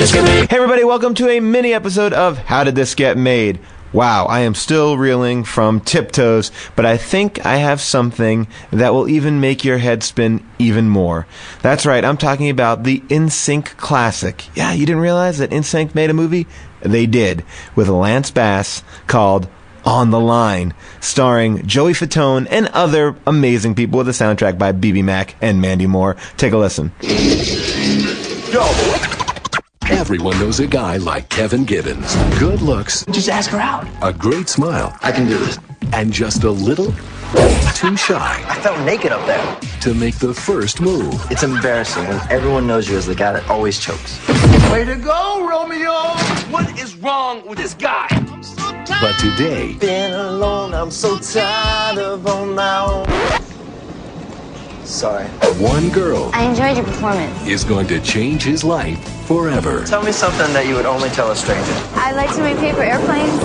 this get made? Hey everybody, welcome to a mini episode of How Did This Get Made? Wow, I am still reeling from tiptoes, but I think I have something that will even make your head spin even more. That's right, I'm talking about the NSYNC classic. Yeah, you didn't realize that NSYNC made a movie? They did, with Lance Bass, called On the Line, starring Joey Fatone and other amazing people, with a soundtrack by BB Mac and Mandy Moore. Take a listen. Yo! Everyone knows a guy like Kevin Gibbons. Good looks. Just ask her out. A great smile. I can do this. And just a little too shy I felt naked up there. to make the first move. It's embarrassing when everyone knows you as the guy that always chokes. Way to go, Romeo! What is wrong with this guy? But today, Been alone, I'm so tired of on my own. Sorry. one girl I enjoyed your performance. is going to change his life forever. Tell me something that you would only tell a stranger. I like to make paper airplanes.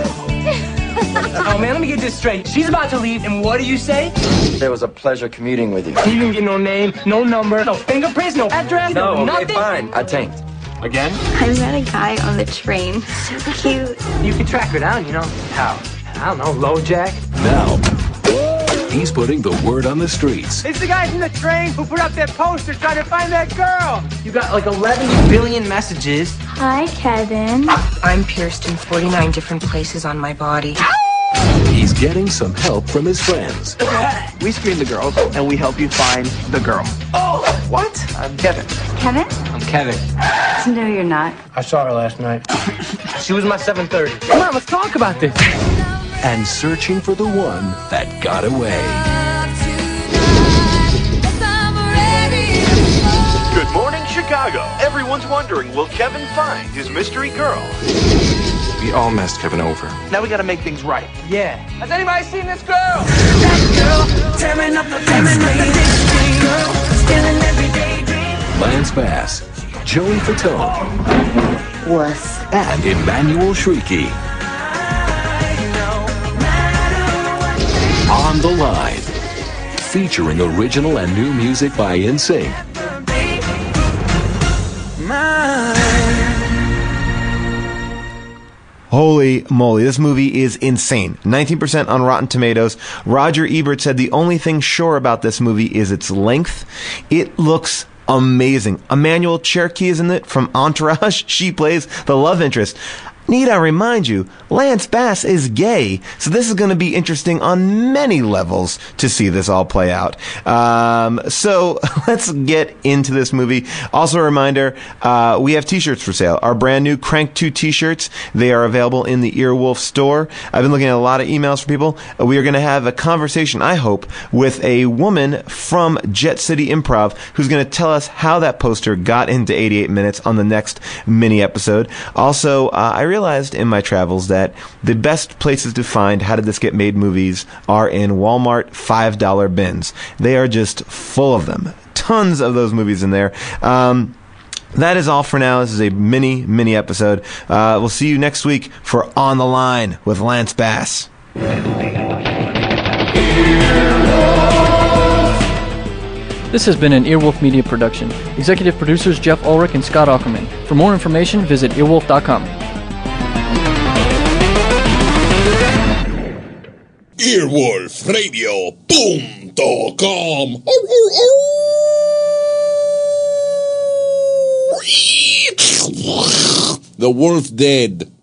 Oh man, let me get this straight. She's about to leave, and what do you say? There was a pleasure commuting with you. You didn't get no name, no number, no fingerprints, no address, no nothing. Fine. I tanked. Again? I met a guy on the train. So cute. You can track her down, you know. How? I don't know, low jack. Now, he's putting the word on the streets. It's the guy from the train who put up that poster trying to find that girl. You got like 11 billion messages. Hi, Kevin. I'm pierced in 49 different places on my body. He's getting some help from his friends. We screen the girls, and we help you find the girl. Oh, what? I'm Kevin. Kevin? I'm Kevin. No, you're not. I saw her last night. She was my 7:30. Come on, let's talk about this. And searching for the one that got away. Good morning, Chicago. Everyone's wondering, will Kevin find his mystery girl? We all messed Kevin over. Now we gotta make things right. Yeah. Has anybody seen this girl? Lance Bass, Joey Fatone, What's that? and Emmanuel Shrieky. On the Line, featuring original and new music by NSYNC. Holy moly, this movie is insane. 19% on Rotten Tomatoes. Roger Ebert said the only thing sure about this movie is its length. It looks amazing. Emmanuel Cherokee is in it from Entourage. She plays the love interest. Need I remind you, Lance Bass is gay, so this is going to be interesting on many levels to see this all play out. So let's get into this movie. Also a reminder, we have t-shirts for sale. Our brand new Crank 2 t-shirts. They are available in the Earwolf store. I've been looking at a lot of emails from people. We are going to have a conversation, I hope, with a woman from Jet City Improv who's going to tell us how that poster got into 88 Minutes on the next mini episode. Also, I realized in my travels that the best places to find How Did This Get Made movies are in Walmart $5 bins. They are just full of them. Tons of those movies in there. That is all for now. This is a mini episode. We'll see you next week for On the Line with Lance Bass. This has been an Earwolf Media production. Executive producers Jeff Ulrich and Scott Ackerman. For more information, visit earwolf.com. EarwolfRadio.com. The wolf dead.